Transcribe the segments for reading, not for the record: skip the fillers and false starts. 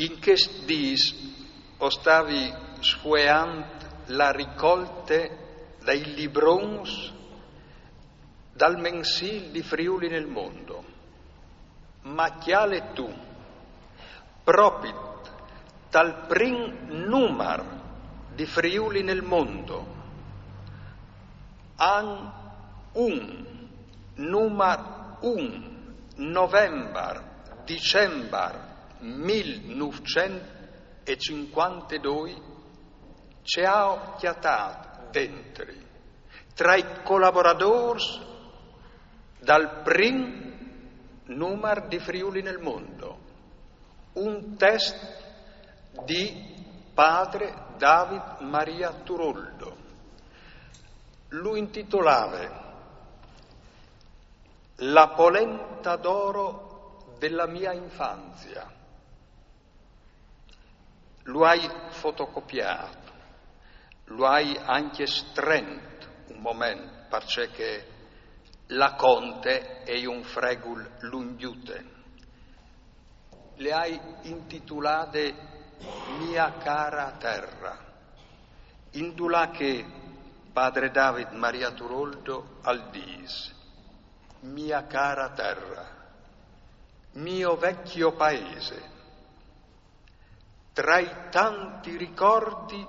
In questi dis ostavi sfueant la ricolte dai librons dal mensil di Friuli nel mondo. Ma chiale tu, propit dal prim numar di Friuli nel mondo, an numar novembre, dicembre 1952 ci ha chiatat dentri tra i collaboratori dal prim numero di Friuli nel mondo un test di padre David Maria Turoldo. Lo intitolava La polenta d'oro della mia infanzia. Lo hai fotocopiato, lo hai anche strent un momento, perché la conte è un fregul lunghiute. Le hai intitolate Mia cara terra, indulà che padre David Maria Turoldo al dis, mia cara terra, mio vecchio paese, tra i tanti ricordi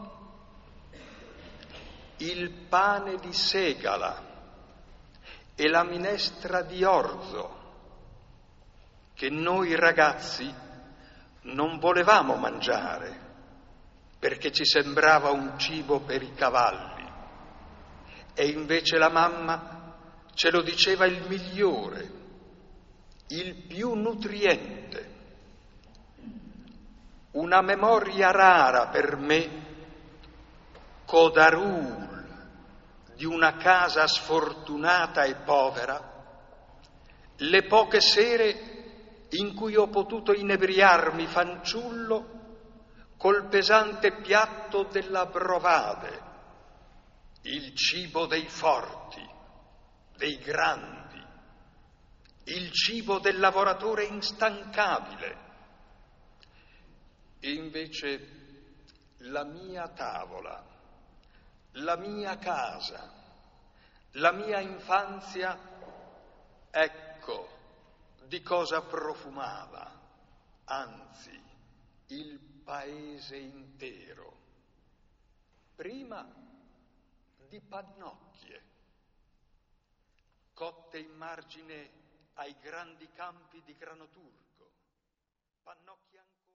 il pane di segala e la minestra di orzo che noi ragazzi non volevamo mangiare perché ci sembrava un cibo per i cavalli, e invece la mamma ce lo diceva il migliore, il più nutriente. Una memoria rara per me, codarul di una casa sfortunata e povera, le poche sere in cui ho potuto inebriarmi fanciullo col pesante piatto della brovade, il cibo dei forti, dei grandi, il cibo del lavoratore instancabile. E invece la mia tavola, la mia casa, la mia infanzia, ecco di cosa profumava, anzi, il paese intero. Prima di pannocchie, cotte in margine ai grandi campi di grano turco, pannocchie ancora